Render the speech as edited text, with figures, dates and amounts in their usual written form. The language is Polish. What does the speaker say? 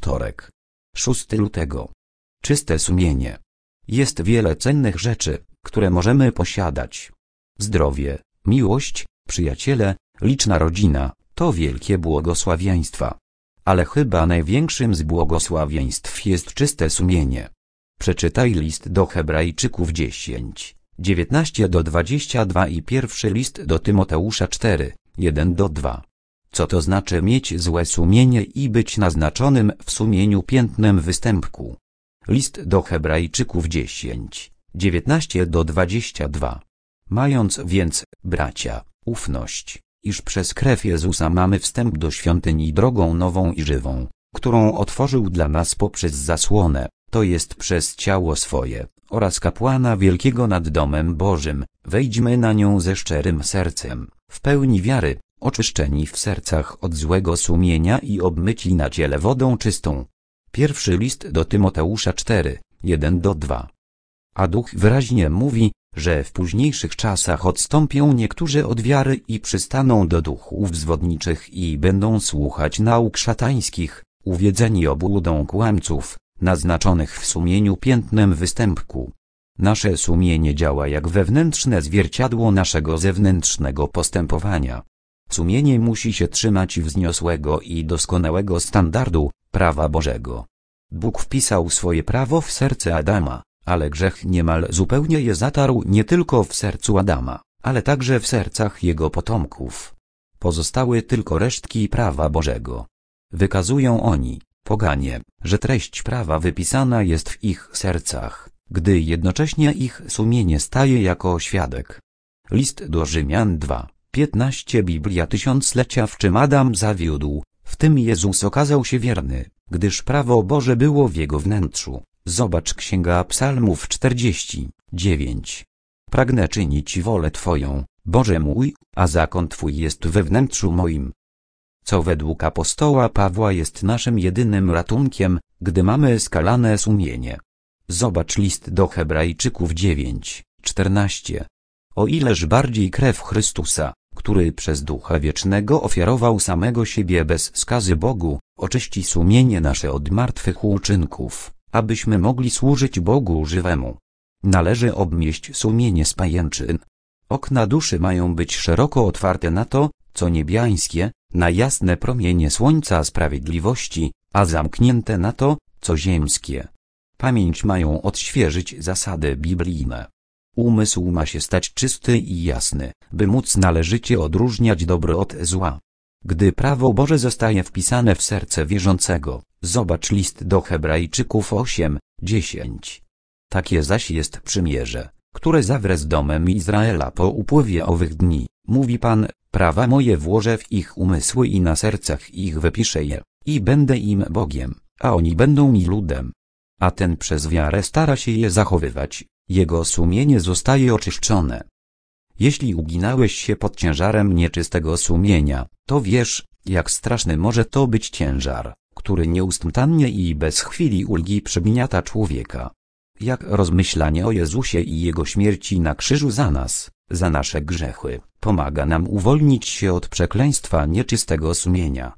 Wtorek. 6 lutego. Czyste sumienie. Jest wiele cennych rzeczy, które możemy posiadać. Zdrowie, miłość, przyjaciele, liczna rodzina, to wielkie błogosławieństwa. Ale chyba największym z błogosławieństw jest czyste sumienie. Przeczytaj list do Hebrajczyków 10, 19-22 i pierwszy list do Tymoteusza 4, 1-2. Co to znaczy mieć złe sumienie i być naznaczonym w sumieniu piętnem występku? List do Hebrajczyków 10, 19-22. Mając więc, bracia, ufność, iż przez krew Jezusa mamy wstęp do świątyni drogą nową i żywą, którą otworzył dla nas poprzez zasłonę, to jest przez ciało swoje, oraz kapłana wielkiego nad domem Bożym, wejdźmy na nią ze szczerym sercem, w pełni wiary, oczyszczeni w sercach od złego sumienia i obmyci na ciele wodą czystą. Pierwszy list do Tymoteusza 4, 1-2. A Duch wyraźnie mówi, że w późniejszych czasach odstąpią niektórzy od wiary i przystaną do duchów zwodniczych i będą słuchać nauk szatańskich, uwiedzeni obłudą kłamców, naznaczonych w sumieniu piętnem występku. Nasze sumienie działa jak wewnętrzne zwierciadło naszego zewnętrznego postępowania. Sumienie musi się trzymać wzniosłego i doskonałego standardu, prawa Bożego. Bóg wpisał swoje prawo w serce Adama, ale grzech niemal zupełnie je zatarł nie tylko w sercu Adama, ale także w sercach jego potomków. Pozostały tylko resztki prawa Bożego. Wykazują oni, poganie, że treść prawa wypisana jest w ich sercach, gdy jednocześnie ich sumienie staje jako świadek. List do Rzymian 2, 15 Biblia tysiąclecia, w czym Adam zawiódł, w tym Jezus okazał się wierny, gdyż prawo Boże było w jego wnętrzu. Zobacz Księga Psalmów 40, 9. Pragnę czynić wolę Twoją, Boże mój, a zakon Twój jest we wnętrzu moim. Co według apostoła Pawła jest naszym jedynym ratunkiem, gdy mamy skalane sumienie. Zobacz list do Hebrajczyków 9, 14. O ileż bardziej krew Chrystusa, który przez Ducha Wiecznego ofiarował samego siebie bez skazy Bogu, oczyści sumienie nasze od martwych uczynków, abyśmy mogli służyć Bogu żywemu. Należy obmieść sumienie z pajęczyn. Okna duszy mają być szeroko otwarte na to, co niebiańskie, na jasne promienie słońca sprawiedliwości, a zamknięte na to, co ziemskie. Pamięć mają odświeżyć zasady biblijne. Umysł ma się stać czysty i jasny, by móc należycie odróżniać dobro od zła. Gdy prawo Boże zostaje wpisane w serce wierzącego, zobacz list do Hebrajczyków 8, 10. Takie zaś jest przymierze, które zawrę z domem Izraela po upływie owych dni, mówi Pan, prawa moje włożę w ich umysły i na sercach ich wypiszę je, i będę im Bogiem, a oni będą mi ludem. A ten przez wiarę stara się je zachowywać, jego sumienie zostaje oczyszczone. Jeśli uginałeś się pod ciężarem nieczystego sumienia, to wiesz, jak straszny może to być ciężar, który nieustannie i bez chwili ulgi przygniata człowieka. Jak rozmyślanie o Jezusie i Jego śmierci na krzyżu za nas, za nasze grzechy, pomaga nam uwolnić się od przekleństwa nieczystego sumienia.